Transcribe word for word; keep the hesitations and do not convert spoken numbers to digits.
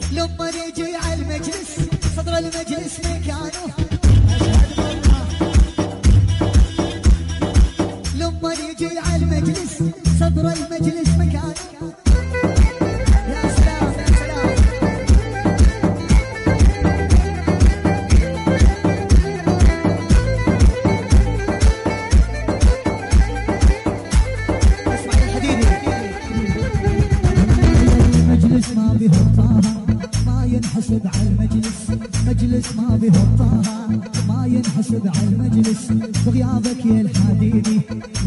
لما يجي على المجلس صدر المجلس مكانه. لما يجي على المجلس صدر المجلس مكانه. يا سلام يا سلام. اسمع يا حبيبي. المجلس ما بيهطاها ما ينحسب على المجلس. مجلس ما بيهطاها ما ينحسب على المجلس. بغيابك يا الحبيبي